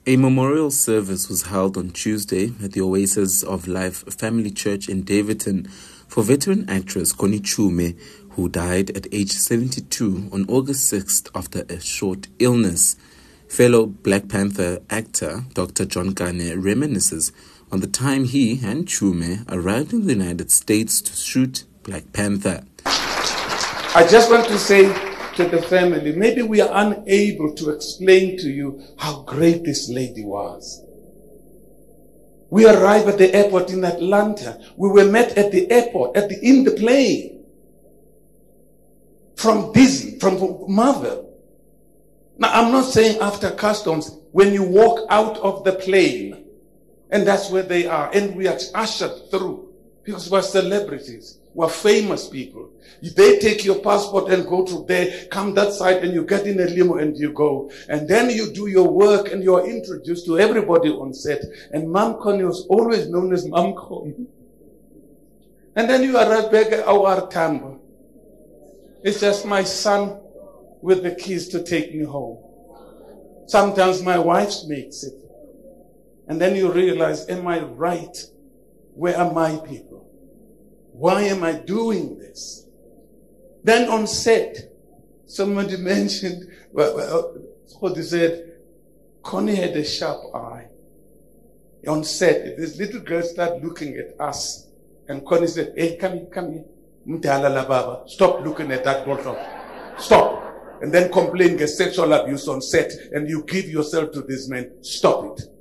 A memorial service was held on Tuesday at the Oasis of Life Family Church in Daveyton for veteran actress Connie Chiume, who died at age 72 on August 6th after a short illness. Fellow Black Panther actor Dr. John Kane reminisces on the time he and Chiume arrived in the United States to shoot Black Panther. I just want to say to the family, maybe we are unable to explain to you how great this lady was. We arrived at the airport in Atlanta. We were met at the airport, in the plane. From Disney, from Marvel. Now, I'm not saying after customs, when you walk out of the plane, and that's where they are, and we are ushered through, because we're celebrities. We're famous people. They take your passport and go to there, come that side, and you get in a limo and you go. And then you do your work and you're introduced to everybody on set. And Mom Connie was always known as Mom Connie. And then you arrive back at our Tambo. It's just my son with the keys to take me home. Sometimes my wife makes it. And then you realize, am I right? Where are my people? Why am I doing this? Then on set, somebody mentioned, what they said, Connie had a sharp eye. On set, this little girl started looking at us. And Connie said, hey, come here. Stop looking at that bottle. Stop. And then complain against sexual abuse on set. And you give yourself to this man. Stop it.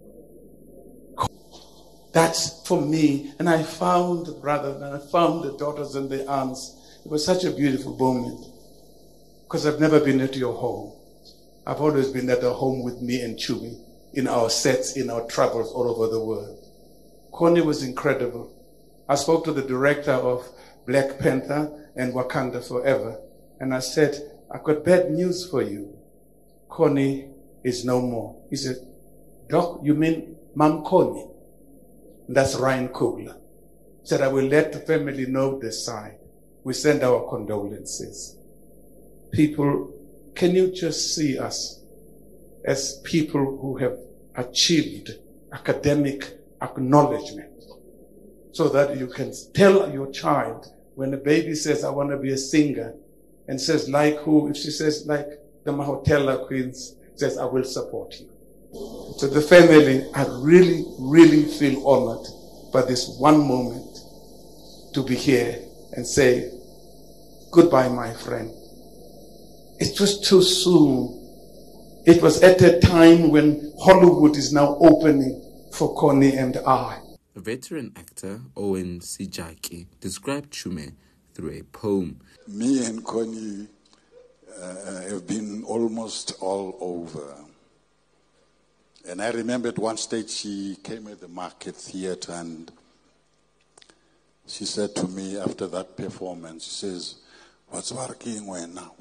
That's for me. And I found the brothers, and I found the daughters and the aunts. It was such a beautiful moment. Because I've never been at your home. I've always been at a home with me and Chiume, in our sets, in our travels all over the world. Connie was incredible. I spoke to the director of Black Panther and Wakanda Forever. And I said, I've got bad news for you. Connie is no more. He said, Doc, you mean Mom Connie? That's Ryan Coogler. Said, I will let the family know this side. We send our condolences. People, can you just see us as people who have achieved academic acknowledgement so that you can tell your child when a baby says, I want to be a singer, and says, like who? If she says, like the Mahotella Queens, says, I will support you. To the family, I really, really feel honored by this one moment to be here and say, goodbye, my friend. It was too soon. It was at a time when Hollywood is now opening for Connie and I. Veteran actor Owen Sejake described Chiume through a poem. Me and Connie have been almost all over. And I remember at one stage she came at the Market Theatre and she said to me after that performance, she says, what's working when now?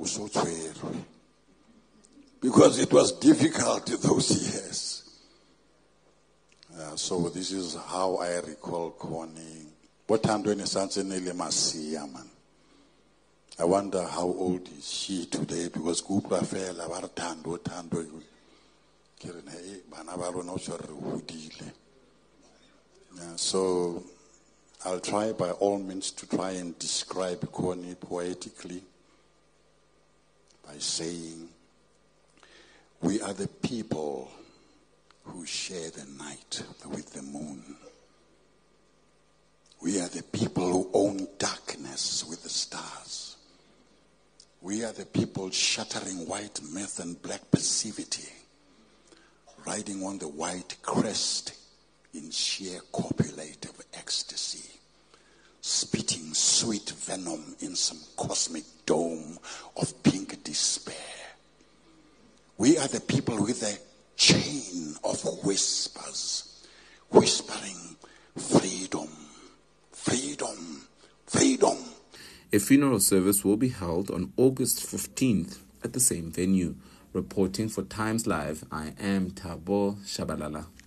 Because it was difficult those years. So this is how I recall Connie. What time do you man? I wonder how old is she today, because Kupra fell about Tando. So I'll try by all means to try and describe Connie poetically by saying, we are the people who share the night with the moon. We are the people who own darkness with the stars. We are the people shattering white myth and black passivity, riding on the white crest in sheer copulative ecstasy, spitting sweet venom in some cosmic dome of pink despair. We are the people with a chain of whispers, whispering freedom, freedom, freedom. A funeral service will be held on August 15th at the same venue. Reporting for Times Live, I am Thabo Shabalala.